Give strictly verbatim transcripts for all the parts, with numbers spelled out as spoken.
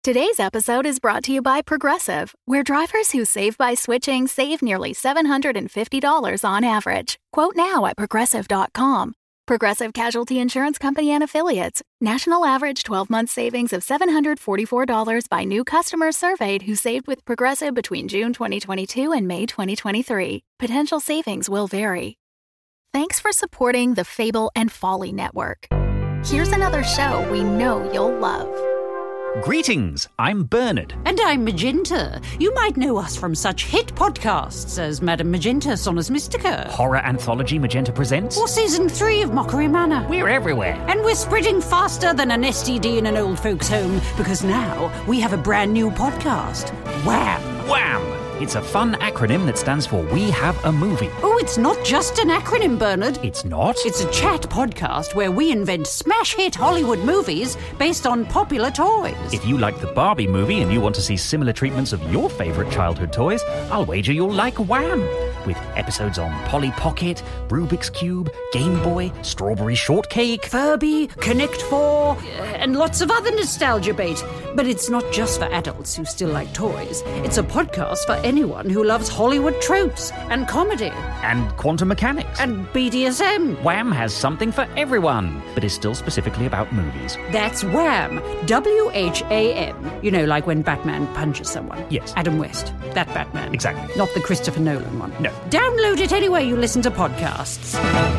Today's episode is brought to you by Progressive, where drivers who save by switching save nearly seven hundred fifty dollars on average. Quote now at progressive dot com. Progressive Casualty Insurance Company and Affiliates. National average twelve-month savings of seven hundred forty-four dollars by new customers surveyed who saved with Progressive between June twenty twenty-two and May twenty twenty-three. Potential savings will vary. Thanks for supporting the Fable and Folly Network. Here's another show we know you'll love. Greetings, I'm Bernard. And I'm Magenta. You might know us from such hit podcasts as Madame Magenta, Sonus Mystica. Horror anthology Magenta Presents. Or Season three of Mockery Manor. We're everywhere. And we're spreading faster than an S T D in an old folks' home, because now we have a brand new podcast. Wham! Wham! It's a fun acronym that stands for We Have a Movie. Oh, it's not just an acronym, Bernard. It's not? It's a chat podcast where we invent smash hit Hollywood movies based on popular toys. If you like the Barbie movie and you want to see similar treatments of your favourite childhood toys, I'll wager you'll like Wham! With episodes on Polly Pocket, Rubik's Cube, Game Boy, Strawberry Shortcake, Furby, Connect Four, and lots of other nostalgia bait. But it's not just for adults who still like toys. It's a podcast for anyone who loves Hollywood tropes and comedy. And quantum mechanics. And B D S M. Wham has something for everyone, but is still specifically about movies. That's Wham! W H A M. You know, like when Batman punches someone. Yes. Adam West. That Batman. Exactly. Not the Christopher Nolan one. No. Download it anywhere you listen to podcasts.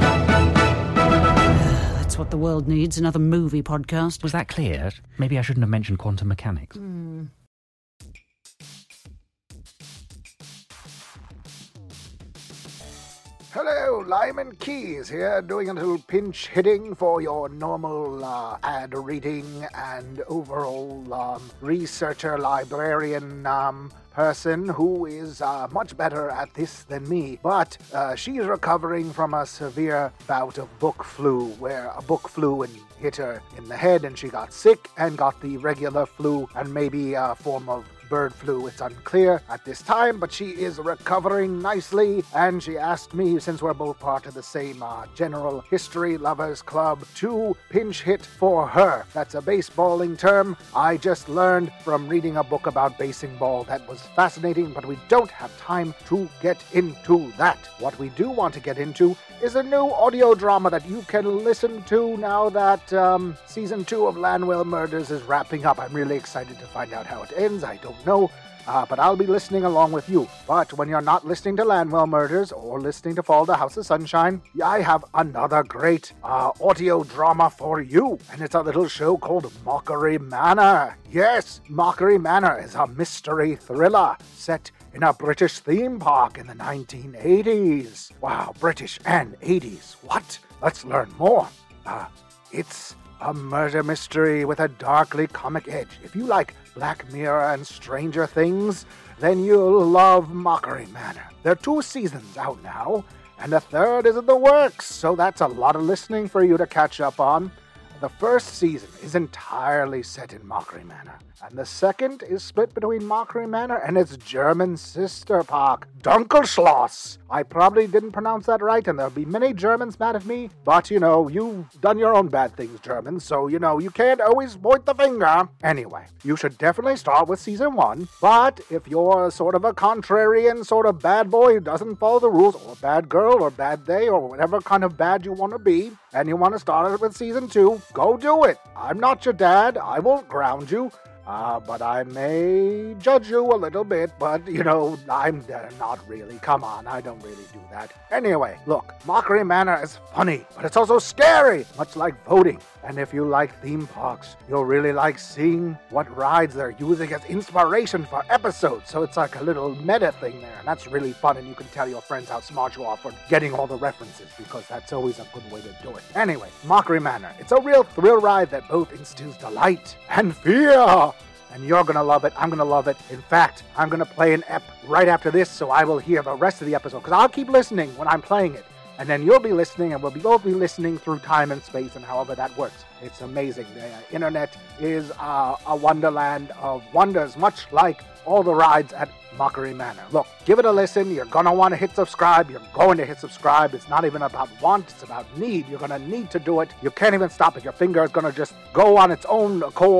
That's what the world needs, another movie podcast. Was that clear? Maybe I shouldn't have mentioned quantum mechanics. Mm. Hello, Lyman Keys here, doing a little pinch hitting for your normal uh, ad reading and overall um, researcher, librarian um, person who is uh, much better at this than me. But uh, she's recovering from a severe bout of book flu, where a book flew and hit her in the head and she got sick and got the regular flu and maybe a form of bird flu. It's unclear at this time, but she is recovering nicely, and she asked me, since we're both part of the same uh, General History Lovers Club, to pinch hit for her. That's a baseballing term I just learned from reading a book about basing ball that was fascinating, but we don't have time to get into that. What we do want to get into is a new audio drama that you can listen to now that um, season two of Lanwell Murders is wrapping up. I'm really excited to find out how it ends. I don't know, uh, but I'll be listening along with you. But when you're not listening to Lanwell Murders or listening to Fall to House of Sunshine, I have another great uh, audio drama for you, and it's a little show called Mockery Manor. Yes, Mockery Manor is a mystery thriller set in a British theme park in the nineteen eighties. Wow, British and eighties. What? Let's learn more. Uh, it's a murder mystery with a darkly comic edge. If you like Black Mirror and Stranger Things, then you'll love Mockery Manor. There are two seasons out now, and a third is in the works, so that's a lot of listening for you to catch up on. The first season is entirely set in Mockery Manor, and the second is split between Mockery Manor and its German sister park, Dunkelschloss. I probably didn't pronounce that right, and there'll be many Germans mad at me, but, you know, you've done your own bad things, Germans, so, you know, you can't always point the finger. Anyway, you should definitely start with season one, but if you're sort of a contrarian sort of bad boy who doesn't follow the rules, or bad girl, or bad they, or whatever kind of bad you want to be, and you want to start it with season two, go do it. I'm not your dad. I won't ground you. Uh, but I may judge you a little bit, but, you know, I'm uh, not really. Come on, I don't really do that. Anyway, look, Mockery Manor is funny, but it's also scary, much like voting. And if you like theme parks, you'll really like seeing what rides they're using as inspiration for episodes. So it's like a little meta thing there, and that's really fun, and you can tell your friends how smart you are for getting all the references, because that's always a good way to do it. Anyway, Mockery Manor. It's a real thrill ride that both instills delight and fear. And you're going to love it. I'm going to love it. In fact, I'm going to play an ep right after this, so I will hear the rest of the episode, because I'll keep listening when I'm playing it. And then you'll be listening, and we'll be both be listening through time and space, and however that works. It's amazing. The uh, internet is uh, a wonderland of wonders, much like all the rides at Mockery Manor. Look, give it a listen. You're going to want to hit subscribe. You're going to hit subscribe. It's not even about want. It's about need. You're going to need to do it. You can't even stop it. Your finger is going to just go on its own accord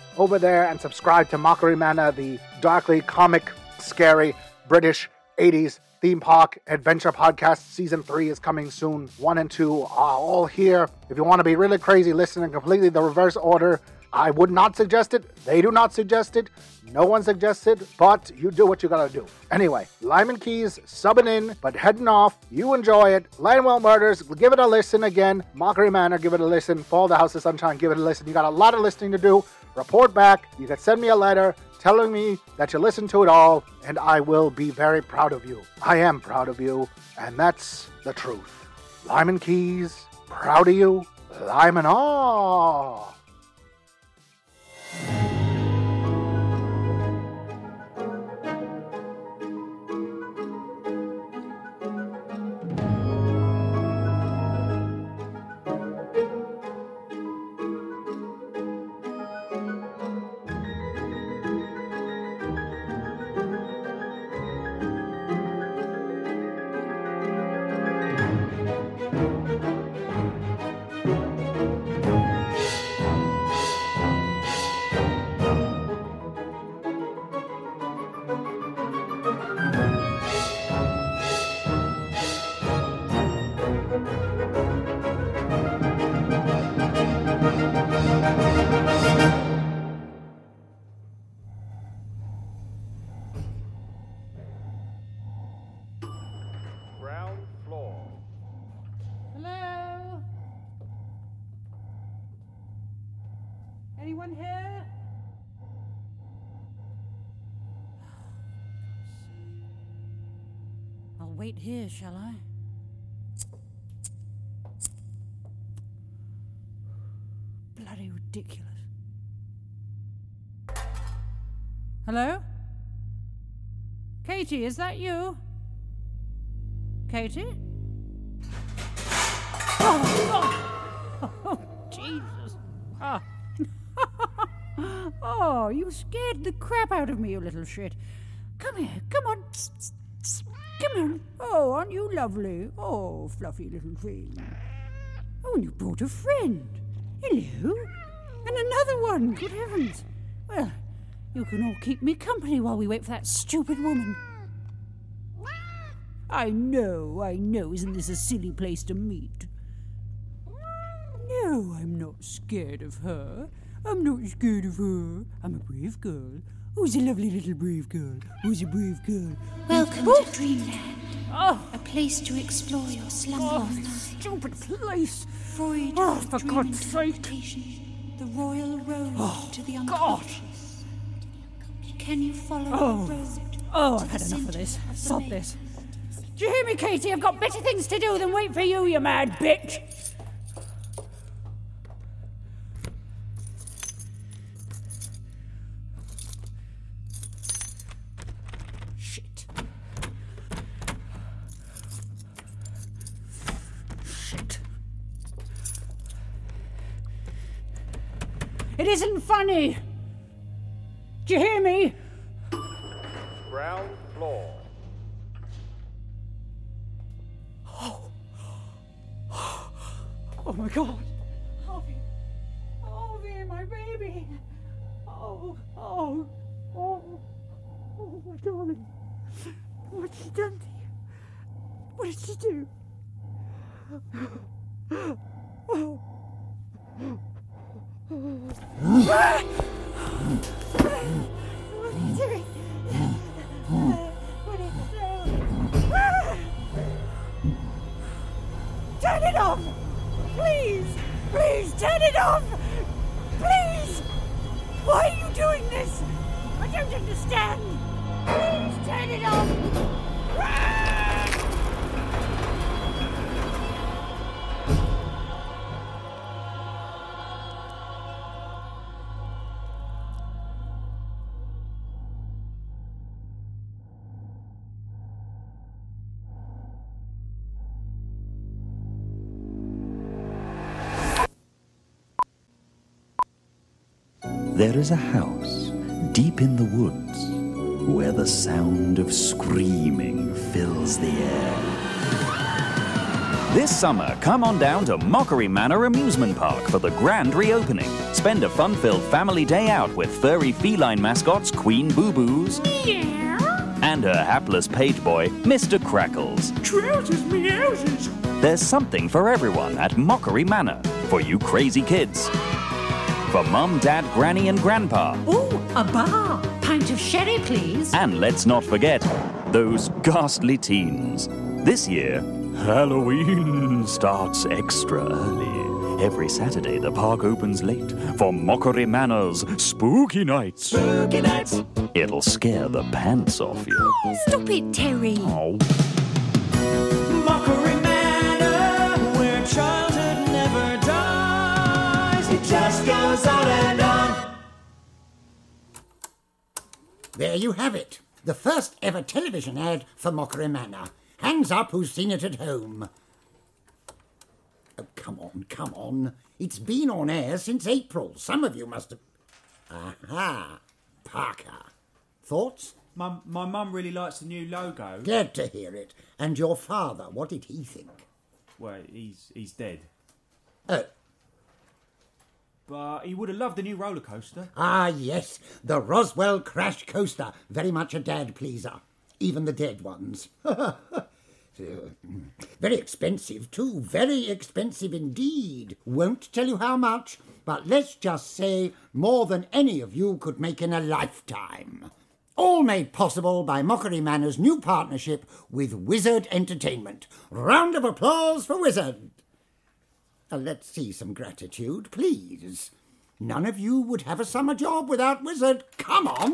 over there and subscribe to Mockery Manor, the darkly comic, scary British eighties theme park adventure podcast. Season three is coming soon. One and two are all here. If you want to be really crazy, listen in completely the reverse order. I would not suggest it. They do not suggest it. No one suggests it, but you do what you gotta do. Anyway, Lyman Keys subbing in, but heading off. You enjoy it. Lionwell Murders, give it a listen again. Mockery Manor, give it a listen. Fall the House of Sunshine, give it a listen. You got a lot of listening to do. Report back. You can send me a letter telling me that you listened to it all, and I will be very proud of you. I am proud of you, and that's the truth. Lyman Keys, proud of you. Lyman all. Anyone here? I'll wait here, shall I? Bloody ridiculous. Hello? Katie, is that you? Katie? Oh, oh, oh Jesus. Ah. Oh, you scared the crap out of me, you little shit. Come here, come on. Psst, psst, psst. Come on. Oh, aren't you lovely? Oh, fluffy little thing. Oh, and you brought a friend. Hello. And another one. Good heavens. Well, you can all keep me company while we wait for that stupid woman. I know, I know. Isn't this a silly place to meet? No, I'm not scared of her. I'm not scared of her. I'm a brave girl. Who's a lovely little brave girl? Who's a brave girl? Welcome oh. to Dreamland. Oh. A place to explore your slumber Oh, of this night. stupid place. Freud, Oh, for dream God's sake. interpretation. The royal road Oh, to the God. unconscious. Can you follow Oh. the road? Oh, to I've had the enough of this. centre of the Stop maze? this. Do you hear me, Katie? I've got better things to do than wait for you, you mad bitch. Shit. Shit. It isn't funny. Do you hear me? Ground floor. Oh my God. Harvey. Harvey, my baby. Oh, oh, oh, oh, my darling. What's she done to you? What did she do? Oh. Ah! What are you doing? What is it? Ah! Turn it off! Please! Please turn it off! Please! Why are you doing this? I don't understand! Please turn it off! Ah! There is a house deep in the woods where the sound of screaming fills the air. This summer, come on down to Mockery Manor Amusement Park for the grand reopening. Spend a fun-filled family day out with furry feline mascots Queen Boo Boos and her hapless page boy, Mister Crackles. Trousers, meowses. There's something for everyone at Mockery Manor for you crazy kids. For Mum, Dad, Granny and Grandpa. Ooh, a bar. Pint of sherry, please. And let's not forget those ghastly teens. This year, Halloween starts extra early. Every Saturday, the park opens late for Mockery Manor's Spooky Nights. Spooky Nights. It'll scare the pants off you. Stop it, Terry. Oh. Mockery Manor, where childhood never dies. It just goes on and on. There you have it. The first ever television ad for Mockery Manor. Hands up who's seen it at home. Oh, come on, come on. It's been on air since April. Some of you must have... Aha! Parker. Thoughts? My, my mum really likes the new logo. Glad to hear it. And your father, what did he think? Well, he's, he's dead. Oh. But he would have loved the new roller coaster. Ah, yes. The Roswell Crash Coaster. Very much a dad pleaser. Even the dead ones. Very expensive, too. Very expensive indeed. Won't tell you how much, but let's just say more than any of you could make in a lifetime. All made possible by Mockery Manor's new partnership with Wizard Entertainment. Round of applause for Wizard. Uh, let's see some gratitude, please. None of you would have a summer job without Wizard. Come on.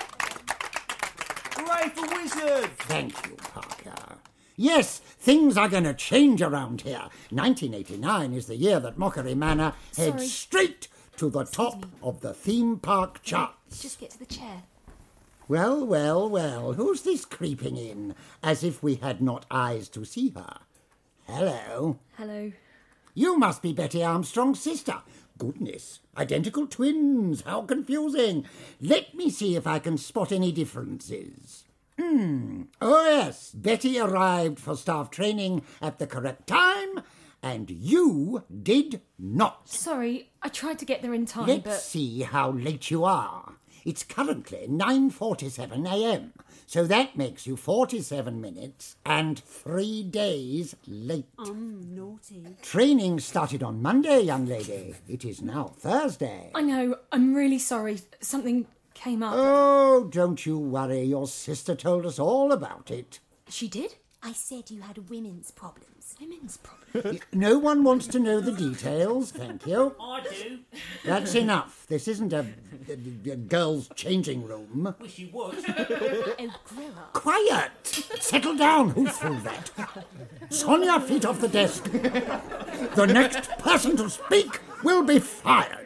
Hooray for Wizard! Thank you, Parker. Yes, things are going to change around here. nineteen eighty-nine is the year that Mockery Manor heads Sorry. straight to the top of the theme park charts. Just get to the chair. Well, well, well, who's this creeping in, as if we had not eyes to see her? Hello. Hello. You must be Betty Armstrong's sister. Goodness, identical twins, how confusing. Let me see if I can spot any differences. Hmm, oh yes, Betty arrived for staff training at the correct time, and you did not. Sorry, I tried to get there in time, Let's but... see how late you are. It's currently nine forty-seven a.m., so that makes you forty-seven minutes and three days late. I'm naughty. Training started on Monday, young lady. It is now Thursday. I know, I'm really sorry. Something came up. Oh, don't you worry. Your sister told us all about it. She did? I said you had women's problems. Women's problems? No one wants to know the details, thank you. I do. That's enough. This isn't a, a, a girls' changing room. Wish you would. Oh, grow up. Quiet! Settle down. Who threw that? Sonia, feet off the desk. The next person to speak will be fired.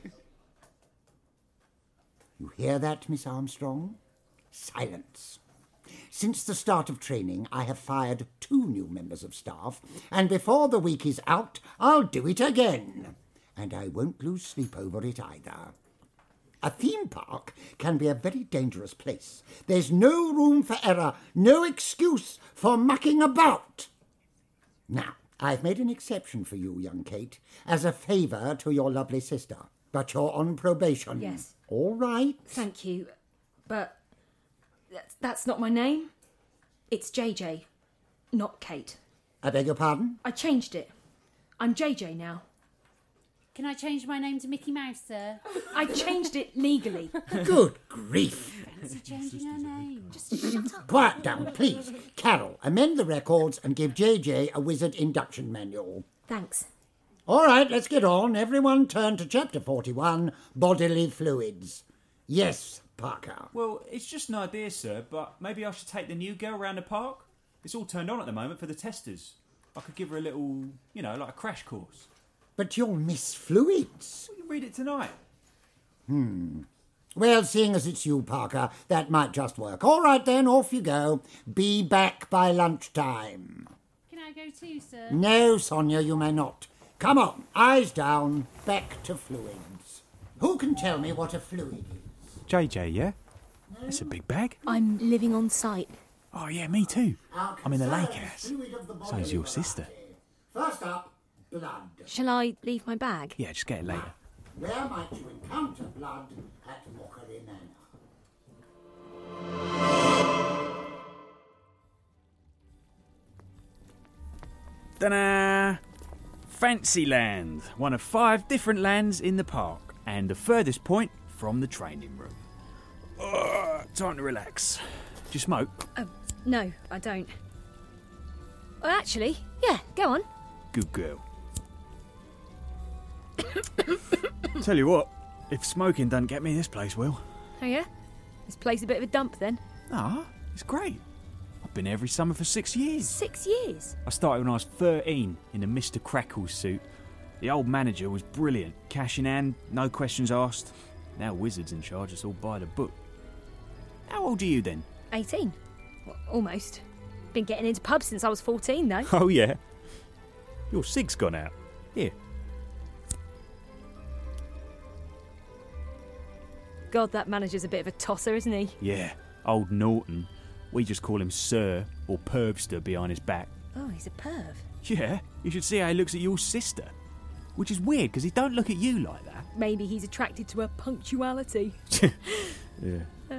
You hear that, Miss Armstrong? Silence. Since the start of training, I have fired two new members of staff, and before the week is out, I'll do it again. And I won't lose sleep over it either. A theme park can be a very dangerous place. There's no room for error, no excuse for mucking about. Now, I've made an exception for you, young Kate, as a favour to your lovely sister. But you're on probation. Yes. All right. Thank you, but that's, that's not my name. It's J J, not Kate. I beg your pardon? I changed it. I'm J J now. Can I change my name to Mickey Mouse, sir? I changed it legally. Good grief. Fancy changing her name. Just shut up. Quiet down, please. Carol, amend the records and give J J a wizard induction manual. Thanks. All right, let's get on. Everyone turn to chapter forty-one, bodily fluids. Yes, Parker. Well, it's just an idea, sir, but maybe I should take the new girl round the park? It's all turned on at the moment for the testers. I could give her a little, you know, like a crash course. But you'll miss fluids. Well, you read it tonight. Hmm. Well, seeing as it's you, Parker, that might just work. All right, then, off you go. Be back by lunchtime. Can I go too, sir? No, Sonia, you may not. Come on, eyes down, back to fluids. Who can tell me what a fluid is? J J, yeah? That's a big bag. I'm living on site. Oh, yeah, me too. I'm in the lake house. So's your sister. First up, blood. Shall I leave my bag? Yeah, just get it later. Where might you encounter blood at Mockery Manor? Ta-da! Fancyland, one of five different lands in the park, and the furthest point from the training room. Uh, time to relax. Do you smoke? Oh, no, I don't. Well, actually, yeah, go on. Good girl. Tell you what, if smoking doesn't get me, this place will. Oh, yeah? This place a bit of a dump, then? Ah, it's great. I've been here every summer for six years. Six years? I started when I was thirteen in a Mister Crackles suit. The old manager was brilliant. Cash in hand, no questions asked. Now Wizard's in charge, it's all by the book. How old are you then? eighteen. Well, almost. Been getting into pubs since I was fourteen, though. Oh, yeah? Your cig's gone out. Here. God, that manager's a bit of a tosser, isn't he? Yeah, old Norton. We just call him Sir or Pervster behind his back. Oh, he's a perv. Yeah, you should see how he looks at your sister. Which is weird, because he don't look at you like that. Maybe he's attracted to her punctuality. Yeah. Uh.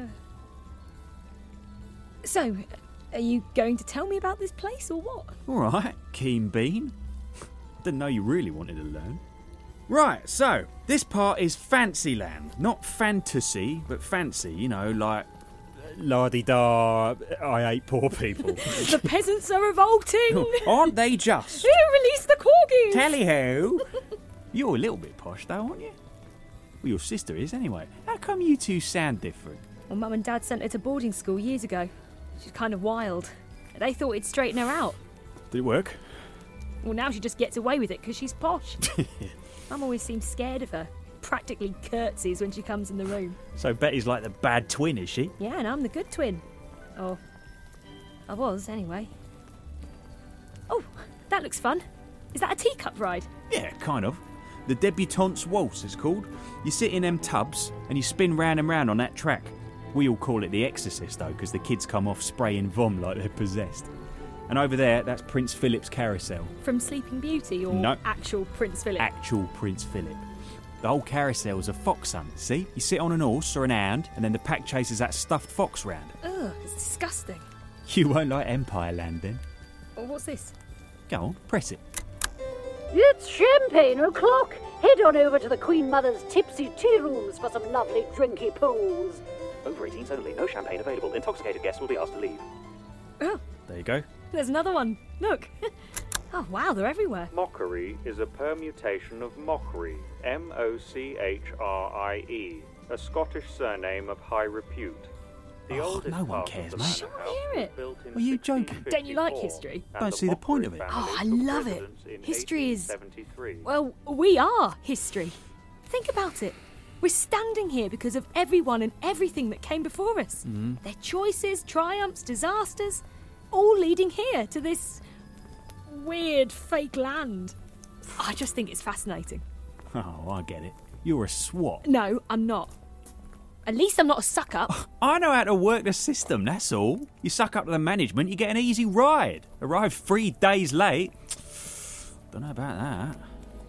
So, are you going to tell me about this place or what? All right, keen bean. Didn't know you really wanted to learn. Right, so, this part is Fancyland. Not fantasy, but fancy, you know, like... La-di-da, I hate poor people. The peasants are revolting! Aren't they just? Who released the corgis? Tally-ho! You're a little bit posh, though, aren't you? Well, your sister is, anyway. How come you two sound different? Well, Mum and Dad sent her to boarding school years ago. She's kind of wild. They thought it'd straighten her out. Did it work? Well, now she just gets away with it because she's posh. Mum always seems scared of her. Practically curtsies when she comes in the room. So Betty's like the bad twin, is she? Yeah, and I'm the good twin. Or I was, anyway. Oh, that looks fun. Is that a teacup ride? Yeah, kind of. The Debutante's Waltz is called. You sit in them tubs and you spin round and round on that track. We all call it the Exorcist, though, because the kids come off spraying vom like they're possessed. And over there, that's Prince Philip's carousel. From Sleeping Beauty or No. actual Prince Philip? Actual Prince Philip. The whole carousel's a fox hunt, see? You sit on an horse or an hound, and then the pack chases that stuffed fox round. Ugh, it's disgusting. You won't like Empire Land, then. Oh, what's this? Go on, press it. It's champagne o'clock. Head on over to the Queen Mother's tipsy tea rooms for some lovely drinky pools. Over eighteens only. No champagne available. Intoxicated guests will be asked to leave. Oh, There you go. there's another one. Look. Oh, wow, they're everywhere. Mockery is a permutation of mockery, M O C H R I E, a Scottish surname of high repute. The Oh, oldest no one part cares, of the mate. manor I house hear was it. built in Are you joking? Don't you like sixteen fifty-four, history? and Don't the see the point Mockery of it. Oh, I family took love it. residence in History is... eighteen seventy-three. Well, we are history. Think about it. We're standing here because of everyone and everything that came before us. Mhm. Their choices, triumphs, disasters, all leading here to this weird fake land. I just think it's fascinating. Oh, I get it. You're a swot. No, I'm not. At least I'm not a suck-up. I know how to work the system, that's all. You suck up to the management, you get an easy ride. Arrive three days late. Don't know about that.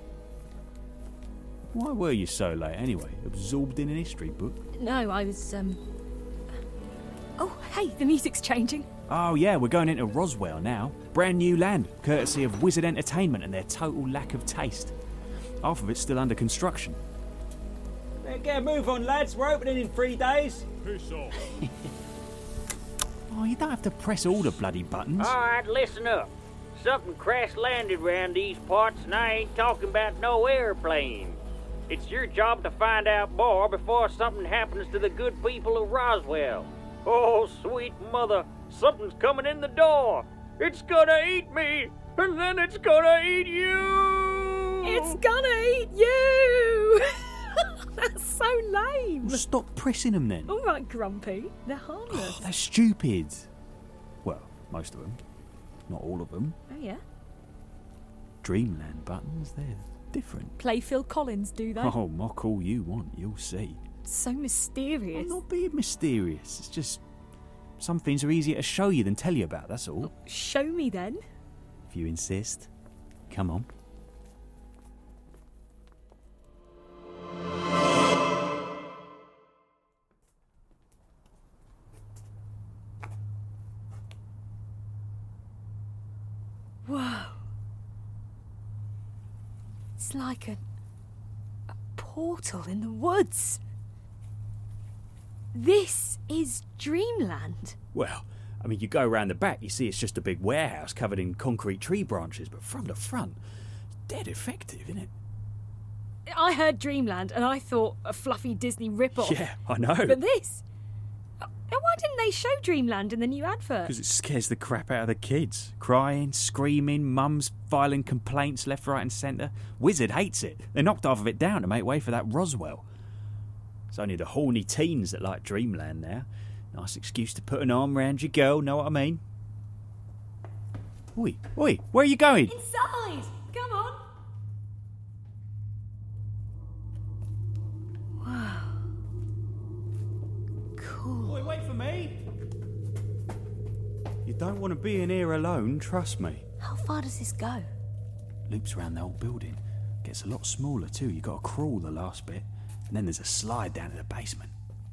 Why were you so late anyway? Absorbed in an history book? No, I was, um... Oh, hey, the music's changing. Oh yeah, we're going into Roswell now. Brand new land, courtesy of Wizard Entertainment and their total lack of taste. Half of it's still under construction. Get a move on, lads. We're opening in three days. Piss off. Oh, you don't have to press all the bloody buttons. All right, listen up. Something crash landed round these parts, and I ain't talking about no airplane. It's your job to find out more before something happens to the good people of Roswell. Oh, sweet mother, something's coming in the door. It's gonna eat me, and then it's gonna eat you. It's gonna eat you! That's so lame. Well, stop pressing them then. All right, Grumpy. They're harmless. Oh, they're stupid. Well, most of them. Not all of them. Oh, yeah? Dreamland buttons, they're different. Play Phil Collins, do they? Oh, mock all you want, you'll see. So mysterious. I'm not being mysterious. It's just some things are easier to show you than tell you about, that's all. Show me then. If you insist. Come on. Whoa. It's like a, a portal in the woods. This is Dreamland. Well, I mean, you go around the back, you see it's just a big warehouse covered in concrete tree branches, but from the front, it's dead effective, isn't it? I heard Dreamland and I thought a fluffy Disney rip-off. Yeah, I know. But this... Why didn't they show Dreamland in the new advert? Because it scares the crap out of the kids. Crying, screaming, mums filing complaints left, right and centre. Wizard hates it. They knocked half of it down to make way for that Roswell. It's only the horny teens that like Dreamland now. Nice excuse to put an arm round your girl, know what I mean? Oi, oi, where are you going? Inside! Come on! Wow. Cool. Oi, wait for me! You don't want to be in here alone, trust me. How far does this go? Loops around the whole building. Gets a lot smaller too. You got to crawl the last bit. And then there's a slide down to the basement.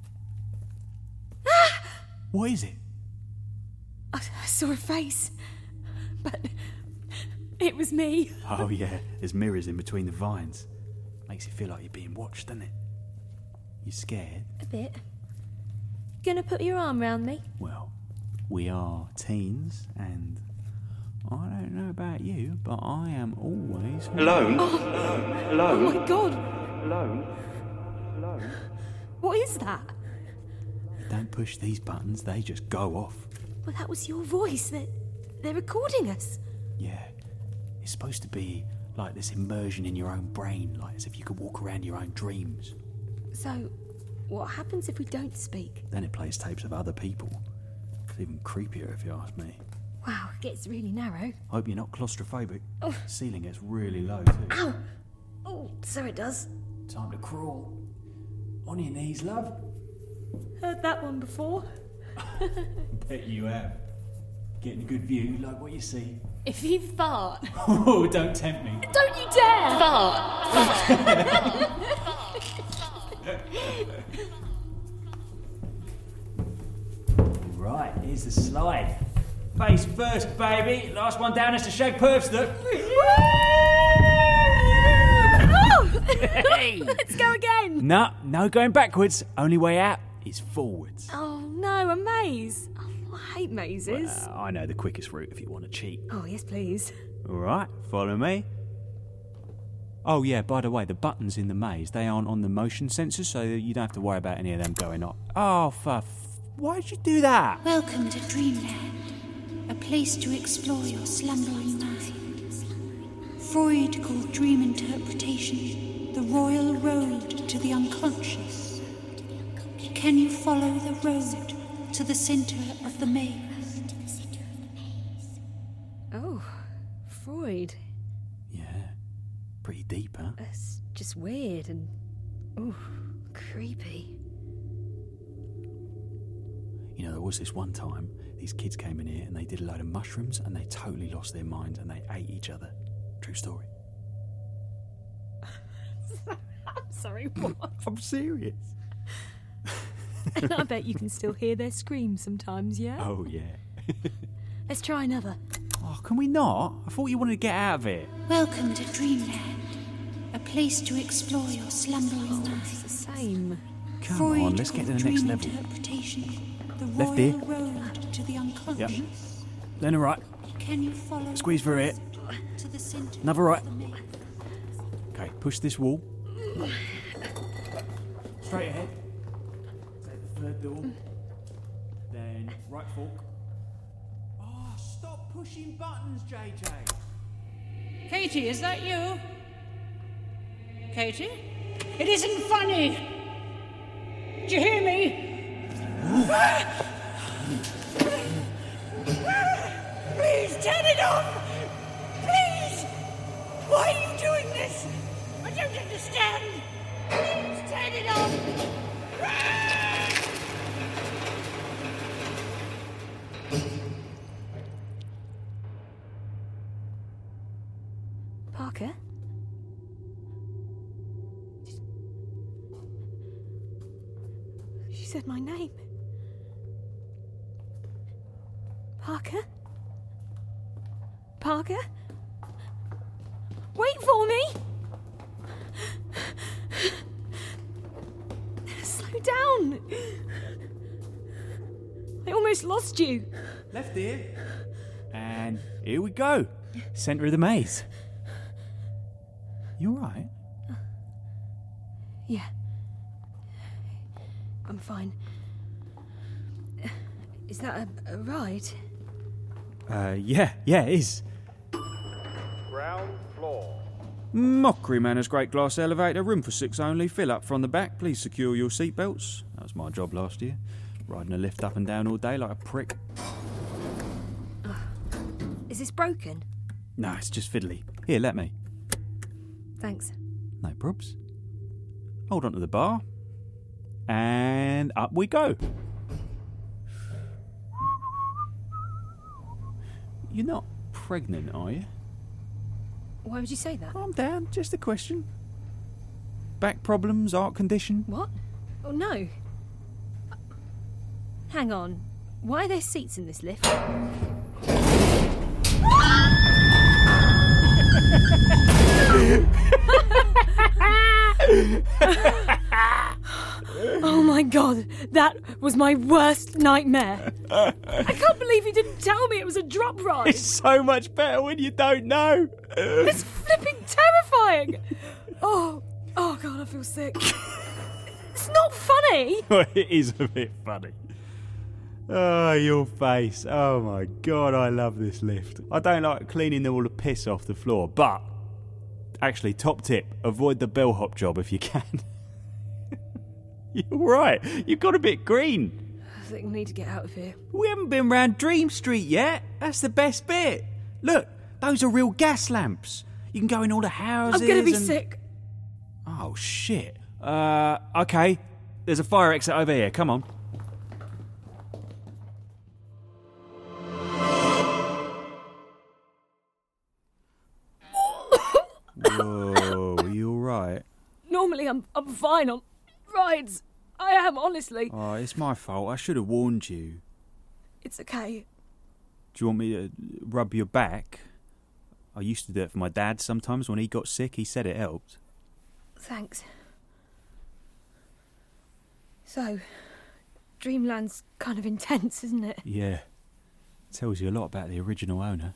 Ah! What is it? I, I saw a face. But it was me. Oh yeah, there's mirrors in between the vines. Makes you feel like you're being watched, doesn't it? You scared? A bit. Gonna put your arm round me? Well, we are teens, and I don't know about you, but I am always... Alone? Oh, Alone? oh my god! Alone? Alone? What is that? Don't push these buttons, they just go off. Well, that was your voice. They're, they're recording us. Yeah. It's supposed to be like this immersion in your own brain, like as if you could walk around your own dreams. So, what happens if we don't speak? Then it plays tapes of other people. It's even creepier if you ask me. Wow, it gets really narrow. Hope you're not claustrophobic. Oh. Ceiling gets really low too. Ow! Oh, so it does. Time to crawl. On your knees, love. Heard that one before. Bet you have. Getting a good view, like what you see. If you fart... Oh, don't tempt me. Don't you dare! Fart! Right, here's the slide. Face first, baby. Last one down is to shake perps, look. Hey. Let's go again. No, no going backwards. Only way out is forwards. Oh no, a maze. Oh, I hate mazes. Well, I know the quickest route if you want to cheat. Oh, yes, please. All right, follow me. Oh yeah, by the way, the buttons in the maze, they aren't on the motion sensors, so you don't have to worry about any of them going off. Oh, for f- why'd you do that? Welcome to Dreamland, a place to explore your slumbering mind. Freud called dream interpretation the royal road to the unconscious. Can you follow the road to the centre of the maze? Oh, Freud. Yeah, pretty deep, huh? It's just weird and... ooh, creepy. You know, there was this one time, these kids came in here and they did a load of mushrooms and they totally lost their minds and they ate each other. True story. I'm sorry, what? I'm serious. And I bet you can still hear their screams sometimes, yeah? Oh, yeah. Let's try another. Oh, can we not? I thought you wanted to get out of it. Welcome to Dreamland, a place to explore your slumbering oh, mind. It's the same. Come Freud on, let's get to the called next dream level. Interpretation the Left royal ear. road to the unconscious. Yep. Then a right. Can you follow Squeeze through it. to the centre Another right. of the maze? Okay, push this wall. Straight ahead. Take the third door. Then right fork. Oh, stop pushing buttons, J J. Katie, is that you? Katie? It isn't funny! Did you hear me? Please turn it off! Please! Why are you doing this? I don't understand! Please turn it off! said my name. Parker? Parker? Wait for me! Slow down! I almost lost you. Left ear. And here we go. Centre of the maze. You alright? Yeah. I'm fine. Is that a, a ride? Uh, yeah, yeah, it is. Ground floor. Mockery Manor's great glass elevator, room for six only. Fill up from the back. Please secure your seatbelts. That was my job last year. Riding a lift up and down all day like a prick. Is this broken? No, it's just fiddly. Here, let me. Thanks. No probs. Hold on to the bar. And up we go. You're not pregnant, are you? Why would you say that? Calm down, just a question. Back problems, heart condition? What? Oh, no. Hang on. Why are there seats in this lift? Oh my god, that was my worst nightmare. I can't believe you didn't tell me it was a drop ride. It's so much better when you don't know. It's flipping terrifying. Oh, oh god, I feel sick. It's not funny. Well, it is a bit funny. Oh, your face. Oh my god, I love this lift. I don't like cleaning all the piss off the floor, but actually, top tip, avoid the bellhop job if you can. You're right, you got a bit green. I think we need to get out of here. We haven't been round Dream Street yet. That's the best bit. Look, those are real gas lamps. You can go in all the houses. I'm going to be and... sick. Oh, shit. Uh, okay. There's a fire exit over here. Come on. Whoa, are you all right? Normally I'm, I'm fine on rides. I am, honestly. Oh, it's my fault. I should have warned you. It's okay. Do you want me to rub your back? I used to do it for my dad sometimes when he got sick. He said it helped. Thanks. So, Dreamland's kind of intense, isn't it? Yeah. Tells you a lot about the original owner.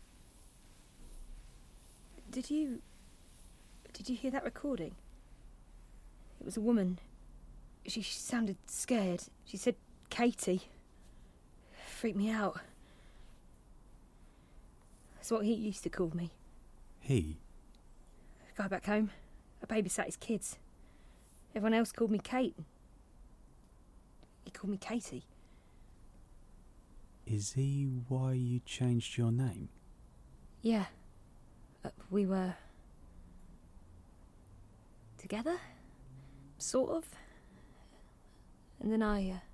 Did you... Did you hear that recording? It was a woman. She sounded scared. She said, Katie. Freaked me out. That's what he used to call me. He? The guy back home. I babysat his kids. Everyone else called me Kate. He called me Katie. Is he why you changed your name? Yeah. Uh, we were... together? Sort of. And then I... Uh...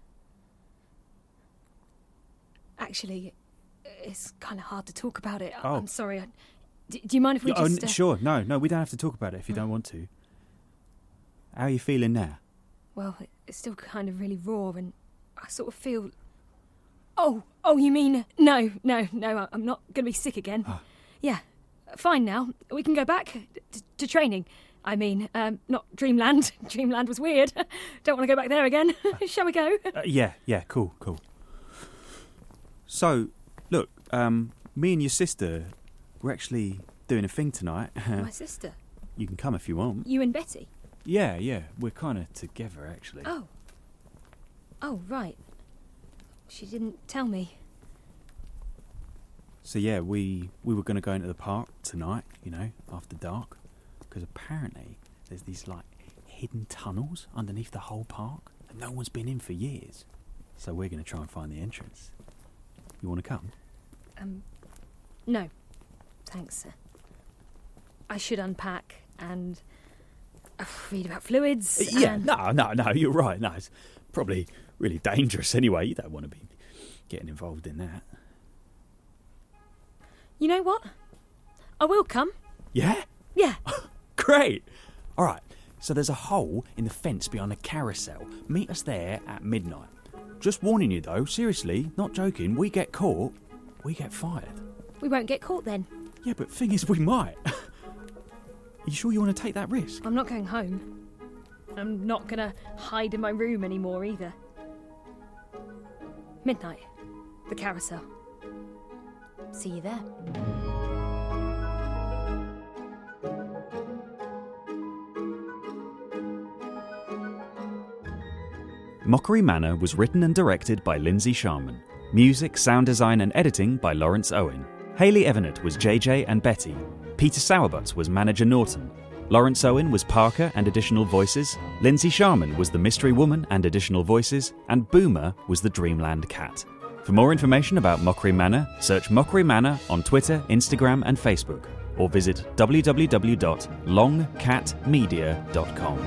Actually, it's kind of hard to talk about it. Oh. I'm sorry. I... D- do you mind if we oh, just... Uh... Sure, no, no, we don't have to talk about it if you don't want to. How are you feeling now? Well, it's still kind of really raw and I sort of feel... Oh, oh, you mean... No, no, no, I'm not going to be sick again. Ah. Yeah, fine now. We can go back to, to training. I mean, um, not Dreamland. Dreamland was weird. Don't want to go back there again. Shall we go? Uh, yeah, yeah, cool, cool. So, look, um, me and your sister, we're actually doing a thing tonight. My sister? You can come if you want. You and Betty? Yeah, yeah, we're kind of together, actually. Oh. Oh, right. She didn't tell me. So, yeah, we, we were going to go into the park tonight, you know, after dark. Because apparently there's these, like, hidden tunnels underneath the whole park that no one's been in for years. So we're going to try and find the entrance. You want to come? Um, no. Thanks. I should unpack and uh, read about fluids. Uh, yeah, and... no, no, no, you're right. No, it's probably really dangerous anyway. You don't want to be getting involved in that. You know what? I will come. Yeah? Yeah. Great. All right, So there's a hole in the fence behind the carousel. Meet us there at midnight. Just warning you though, seriously, not joking, we get caught, we get fired. We won't get caught then. Yeah, but thing is, we might. Are you sure you want to take that risk? I'm not going home. I'm not going to hide in my room anymore either. Midnight. The carousel. See you there. Mockery Manor was written and directed by Lindsay Sharman. Music, sound design and editing by Lawrence Owen. Hayley Evanett was J J and Betty. Peter Sauerbutz was Manager Norton. Lawrence Owen was Parker and additional voices. Lindsay Sharman was the Mystery Woman and additional voices. And Boomer was the Dreamland Cat. For more information about Mockery Manor, search Mockery Manor on Twitter, Instagram and Facebook, or visit w w w dot long cat media dot com.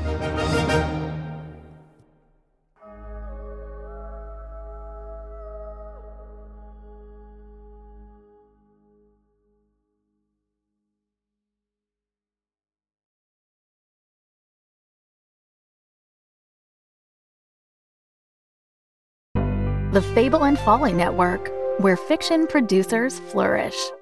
The Fable and Folly Network, where fiction producers flourish.